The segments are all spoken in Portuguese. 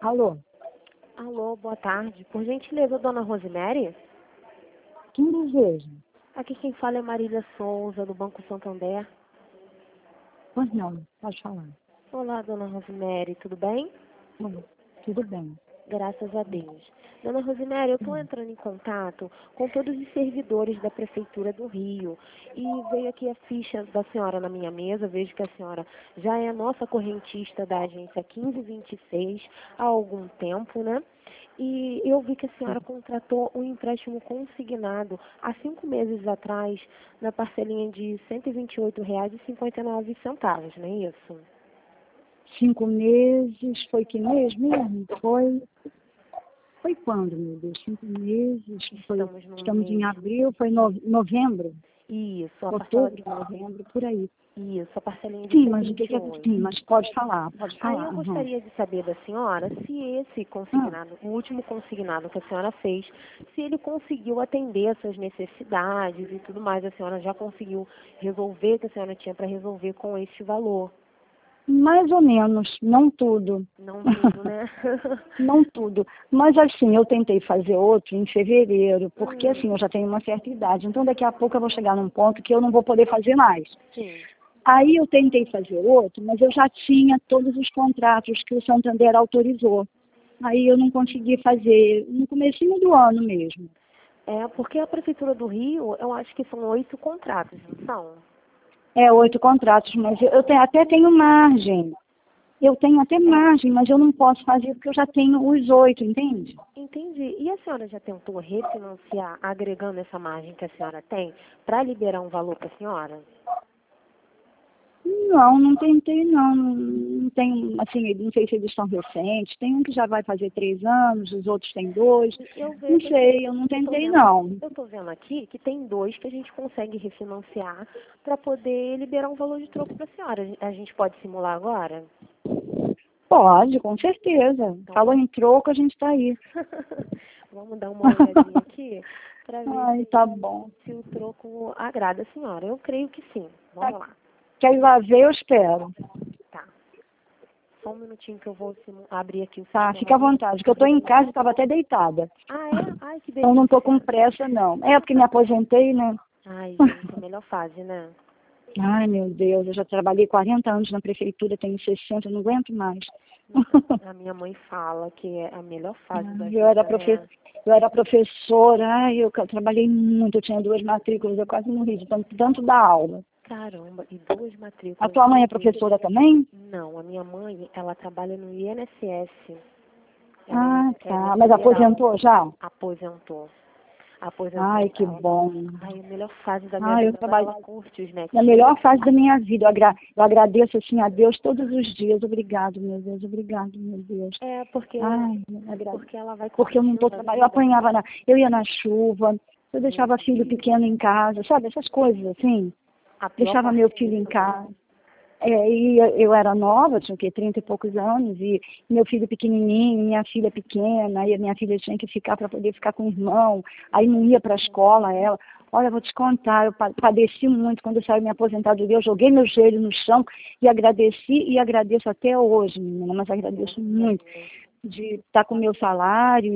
Alô, Alô, boa tarde. Por gentileza, dona Rosemary? quem deseja? Aqui quem fala é Marília Souza, do Banco Santander. Pois não, pode falar. Olá, dona Rosemary, tudo bem? Bom, tudo bem. Graças a Deus. Dona Rosemary, eu estou entrando em contato com todos os servidores da Prefeitura do Rio e veio aqui a ficha da senhora na minha mesa. Vejo que a senhora já é nossa correntista da agência 1526 há algum tempo, né? E eu vi que a senhora contratou um empréstimo consignado há 5 meses atrás na parcelinha de R$ 128,59, não é isso? 5 meses, foi que mês mesmo? Foi quando, meu Deus? 5 meses, estamos em abril, foi novembro? Isso, a parcela Outubro, novembro, por aí. Isso, a parcelinha de Sim, mas o que é? 128. Sim, mas pode falar, pode Aí falar. eu Aham. gostaria de saber da senhora se esse Ah, consignado, o último consignado que a senhora fez, se ele conseguiu atender essas necessidades e tudo mais. A senhora já conseguiu resolver o que a senhora tinha para resolver com este valor. mais ou menos, não tudo. Não tudo, né? Não tudo. Mas assim, eu tentei fazer outro em fevereiro, porque assim, eu já tenho uma certa idade. Então daqui a pouco eu vou chegar num ponto que eu não vou poder fazer mais. Sim. Aí eu tentei fazer outro, mas eu já tinha todos os contratos que o Santander autorizou. Aí eu não consegui fazer no comecinho do ano mesmo. É, porque a Prefeitura do Rio, eu acho que são 8 contratos, não são? 8 contratos, mas eu até tenho margem. Eu tenho até margem, mas eu não posso fazer porque eu já tenho os 8, entende? Entendi. E a senhora já tentou refinanciar, agregando essa margem que a senhora tem, para liberar um valor para a senhora? Não, não tentei não. Não tem, assim, não sei se eles estão recentes. Tem um que já vai fazer 3 anos, os outros têm 2. Eu Não vejo aqui, sei, eu não tentei vendo, não. eu tô vendo aqui que tem 2 que a gente consegue refinanciar para poder liberar um valor de troco para a senhora. A gente pode simular agora? Pode, com certeza. Então, Falou em troco, a gente está aí. vamos dar uma olhadinha aqui para ver Ai, tá bom. se o troco agrada a senhora. Eu creio que sim. Vamos lá. Quer ir lá ver, eu espero. Tá. Só um minutinho que eu vou abrir aqui o Tá, sistema. fica à vontade, que eu estou em casa e estava até deitada. Ah, é? Ai, que Então não delícia. estou com pressa, não. É porque me aposentei, né? Ai, gente, a melhor fase, né? Ai, meu Deus, eu já trabalhei 40 anos na prefeitura, tenho 60, não aguento mais. A minha mãe fala que é a melhor fase da Eu era, vida, né? eu era professora, ai, eu trabalhei muito, eu tinha 2 matrículas, eu quase morri de tanto dar aula. Caramba, e 2 A matrículas. tua mãe Meu é Deus. professora também? Não, a minha mãe, ela trabalha no INSS. Ah, Ela é tá. Mas federal. aposentou já? Aposentou. Aposentou. Ai, que bom. Ai, a melhor fase da minha Ai, eu vida quando trabalho ela curte os na netinhos. melhor fase da minha vida. Eu agradeço assim a Deus todos os dias. Obrigado, meu Deus. Obrigado, meu Deus. É, porque, Ai, eu agradeço. porque ela vai Porque eu não estou curtindo a trabalhando. Eu vida. apanhava eu ia na chuva, eu deixava filho pequeno em casa, sabe? Essas coisas assim. A pior Deixava parte meu é filho em isso, né? casa. E eu era nova, tinha o quê? 30 e poucos anos, e meu filho pequenininho, minha filha pequena, e a minha filha tinha que ficar para poder ficar com o irmão, aí não ia para a escola, ela. Olha, eu vou te contar, eu padeci muito quando eu saí da minha aposentadoria, eu joguei meu joelho no chão e agradeci e agradeço até hoje, menina, mas agradeço muito de estar com o meu salário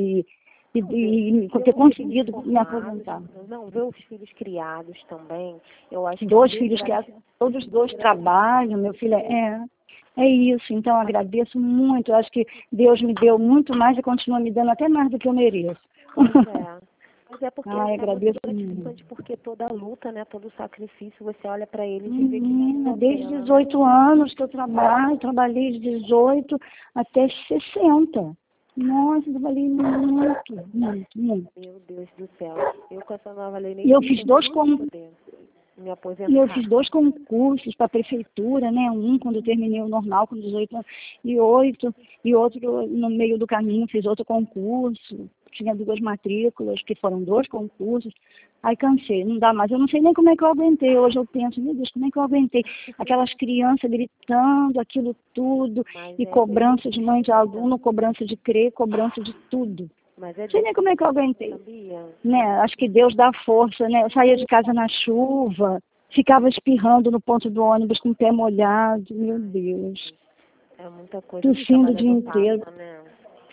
e ter conseguido me aposentar. Não, ver os filhos criados também. Eu acho que 2 filhos que todos os 2 trabalham, meu filho é isso, então eu agradeço muito, eu acho que Deus me deu muito mais e continua me dando até mais do que eu mereço. Pois é. Mas é porque Ai, é muito agradeço muito. gratificante, porque toda a luta, né, todo o sacrifício, você olha para eles e vê que valeu a Desde pena. 18 anos que eu trabalhei de 18 até 60. Nossa, eu trabalhei muito, muito, muito. Meu Deus do céu. Eu com essa nova lei nem E eu sei fiz se eu 2 vou poder me E eu aposentar. fiz 2 concursos para a prefeitura, né? Um quando eu terminei o normal com 18 anos e 8, e outro no meio do caminho fiz outro concurso. Tinha 2 matrículas, que foram 2 concursos. Aí cansei, não dá mais. Eu não sei nem como é que eu aguentei. Hoje eu penso, meu Deus, como é que eu aguentei? Aquelas crianças gritando, aquilo tudo, Mas e cobrança de mãe de aluno, cobrança de CRE, cobrança de tudo. mas é Não sei nem como é que eu aguentei. sabia? Né? Acho que Deus dá força, né? Eu saía de casa na chuva, ficava espirrando no ponto do ônibus com o pé molhado, meu Deus. É muita coisa que Tossindo o dia trabalhador inteiro. passa, né?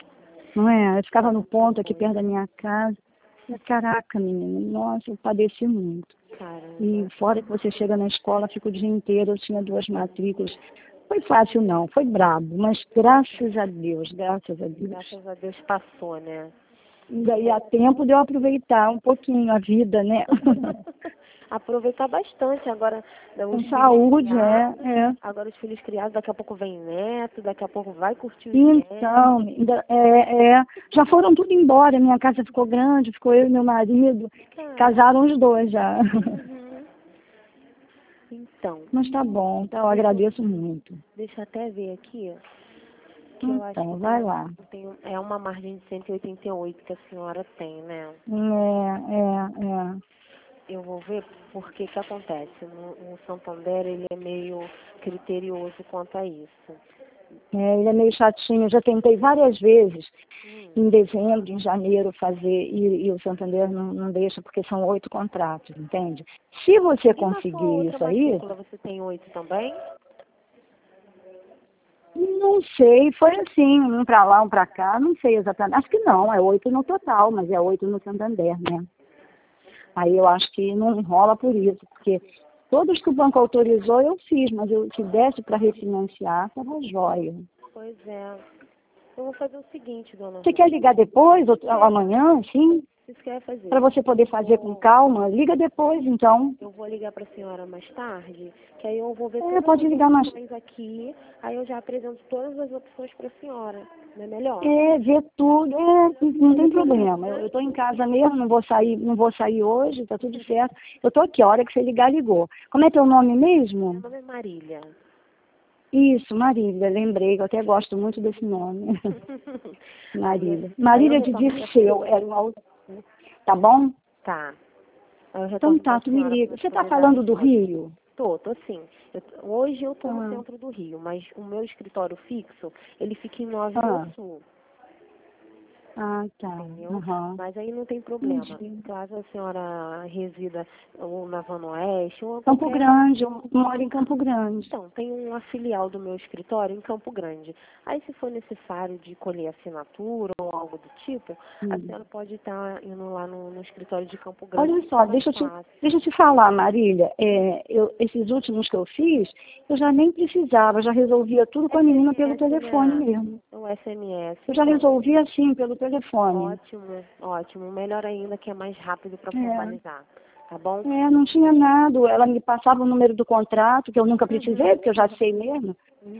não é? Eu ficava no ponto aqui Muito. perto da minha casa. Caraca, menina, nossa, eu padeci muito. Caramba. E fora que você chega na escola, fica o dia inteiro, eu tinha 2 matrículas. Foi fácil não, foi brabo, mas graças a Deus, graças a Deus. Graças a Deus passou, né? Ainda ia tempo de eu aproveitar um pouquinho a vida, né? Aproveitar bastante agora. Com Os filhos saúde, criados, é. agora os filhos criados, daqui a pouco vem neto, daqui a pouco vai curtir os netos. Então, já foram tudo embora, minha casa ficou grande, ficou eu e meu marido, casaram os 2 já. Uhum. Então, Mas tá bom, tá, eu agradeço muito. deixa eu até ver aqui, que eu acho Então, que vai lá. é uma margem de 188 que a senhora tem, né? É. Eu vou ver porque que acontece. No Santander ele é meio criterioso quanto a isso. Ele é meio chatinho. Eu já tentei várias vezes, em dezembro, em janeiro, fazer, e o Santander não deixa, porque são 8 contratos, entende? Se você E na sua conseguir outra isso aí, matrícula você tem 8 também? não sei, foi assim, um para lá, um para cá, não sei exatamente. Acho que não, é 8 no total, mas é 8 no Santander, né? Aí eu acho que não rola por isso, porque todos que o banco autorizou eu fiz, mas se desse para refinanciar, estava jóia. Pois é. Eu vou fazer o seguinte, dona Você Ruth. quer ligar depois, ou amanhã, sim? Vocês querem fazer? Para você poder fazer com calma, liga depois, então. Eu vou ligar para a senhora mais tarde, que aí eu vou ver Pode todas ligar as mais. opções aqui, aí eu já apresento todas as opções para a senhora. Não é melhor? Ver tudo, não tem problema. Eu estou em casa mesmo, não vou sair hoje, tá tudo certo. Eu estou aqui, a hora que você ligar, ligou. Como é teu nome mesmo? Meu nome é Marília. Isso, Marília, lembrei, que eu até gosto muito desse nome. Marília. Aí Marília eu de retorno pra Dirceu, senhora. era um autor. Tá bom? Tá. Aí eu Então retorno tá, pra tu me senhora liga. para Você tá poder dar a falando do resposta. Rio? Tô sim. Hoje eu tô no Ah, centro do Rio, mas o meu escritório fixo, ele fica em Nova ah, Iguaçu. tá. Entendeu? Aham. Mas aí não tem problema. Entendi. Caso a senhora resida ou na Zona Oeste ou Campo qualquer... Grande, eu moro em Campo Grande. Então, tem uma filial do meu escritório em Campo Grande. Aí, se for necessário de colher assinatura ou algo do tipo, a Hum. senhora pode estar indo lá no escritório de Campo Grande. Olha Que só, fica mais fácil. deixa eu te falar, Marília. Esses últimos que eu fiz, eu já nem precisava, já resolvia tudo com a menina pelo SMS, telefone né? mesmo. O SMS. Eu já Então, resolvi assim, pelo telefone. ótimo, ótimo. Melhor ainda que é mais rápido para É. formalizar. Tá bom? Não tinha nada. Ela me passava o número do contrato, que eu nunca precisei, porque eu já sei mesmo.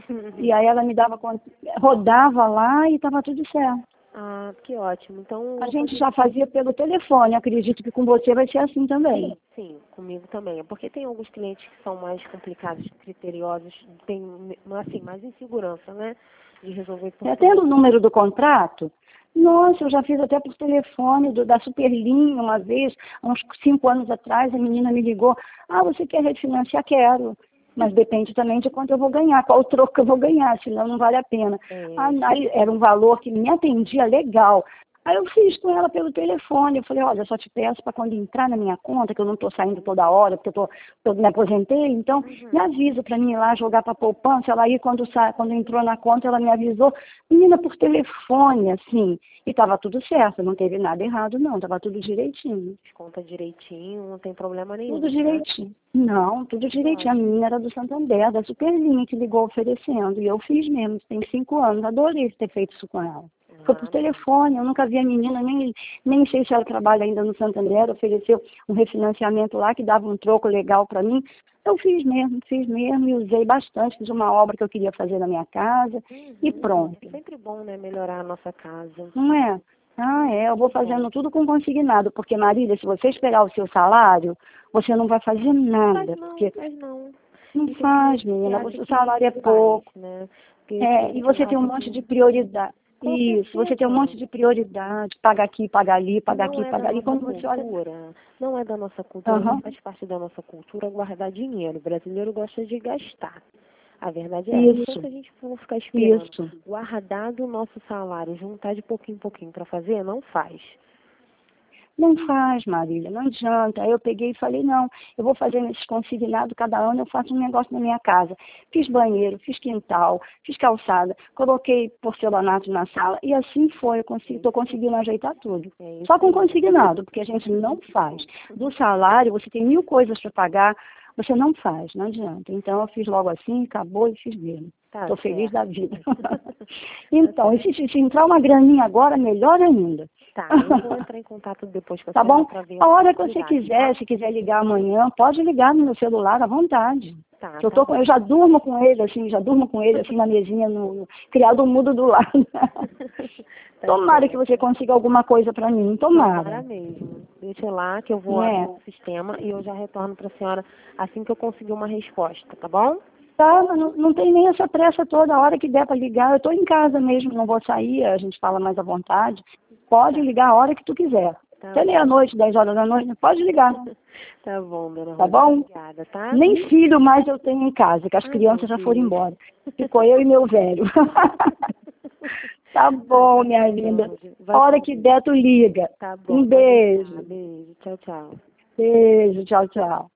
E aí ela me dava, rodava lá e estava tudo certo. Ah, que ótimo. Então, eu A vou gente fazer... já fazia pelo telefone. Acredito que com você vai ser assim também. Sim, comigo também. É porque tem alguns clientes que são mais complicados, criteriosos, tem, assim, mais insegurança, né? De resolver por Tendo o telefone. número do contrato, nossa, eu já fiz até por telefone, da Superlinha uma vez, há uns 5 anos atrás, a menina me ligou, você quer refinanciar? Quero. Mas depende também de quanto eu vou ganhar, qual o troco que eu vou ganhar, senão não vale a pena. Aí era um valor que me atendia legal. Aí eu fiz com ela pelo telefone, eu falei, olha, eu só te peço para quando entrar na minha conta, que eu não estou saindo toda hora, porque eu me aposentei, então me avisa para mim ir lá jogar para poupança. Ela aí, quando entrou na conta, ela me avisou, menina, por telefone, assim, e estava tudo certo, não teve nada errado não, estava tudo direitinho. Desconta direitinho, não tem problema nenhum. Tudo direitinho. Não, tudo direitinho. A menina era do Santander, da Superlinha, que ligou oferecendo. E eu fiz mesmo, tem 5 anos. Adorei ter feito isso com ela. Foi por telefone, eu nunca vi a menina, nem sei se ela trabalha ainda no Santander, ofereceu um refinanciamento lá que dava um troco legal para mim. Eu fiz mesmo e usei bastante, fiz uma obra que eu queria fazer na minha casa e pronto. É sempre bom, né, melhorar a nossa casa. Não é? Eu vou fazendo tudo com consignado, porque Marília, se você esperar o seu salário, você não vai fazer nada, porque Faz não. não E tem faz, cliente que menina, acha o que salário é faz, pouco. né? Porque E cliente você tem um acha monte que... de prioridade. Com Isso, você tem um certeza. monte de prioridade, paga aqui, paga ali, paga Não aqui, é da paga ali. nossa Quando você olha, cultura, não é da nossa cultura, não aham, faz parte da nossa cultura guardar dinheiro. O brasileiro gosta de gastar. A verdade é essa. Então, se isso, a gente for ficar esperando isso. guardar do nosso salário, juntar de pouquinho em pouquinho para fazer, não faz. Não faz, Marília, não adianta. Aí eu peguei e falei, não, eu vou fazer nesses consignados, cada ano eu faço um negócio na minha casa. Fiz banheiro, fiz quintal, fiz calçada, coloquei porcelanato na sala e assim foi, eu estou conseguindo ajeitar tudo. Só com consignado, porque a gente não faz. Do salário, você tem 1000 coisas para pagar, você não faz, não adianta. Então eu fiz logo assim, acabou e fiz dele. Estou feliz da vida. Então, e se entrar uma graninha agora, melhor ainda. Tá, eu vou entrar em contato depois com a Tá bom? para ver A hora que você possibilidade, quiser, tá? se quiser ligar amanhã, pode ligar no meu celular à vontade. Tá, Eu já durmo com ele, assim, na mesinha, no criado mudo do lado. Tomara que você consiga alguma coisa para mim, Tomara tomara. mesmo. Deixa lá que eu vou abrir o sistema e eu já retorno para a senhora assim que eu conseguir uma resposta, tá bom? Tá, não tem nem essa pressa toda, a hora que der para ligar, eu estou em casa mesmo, não vou sair, a gente fala mais à vontade. Pode ligar a hora que tu quiser. Tá Até meia-noite, 10 horas da noite, pode ligar. Tá bom, dona Rosa. Tá bom? Obrigada, tá? Nem filho mais eu tenho em casa, que as crianças já foram embora. Ficou eu e meu velho. Tá bom, minha linda. A hora que der, tu liga. Tá bom. Um beijo. Beijo. Tchau, tchau. Beijo, tchau, tchau.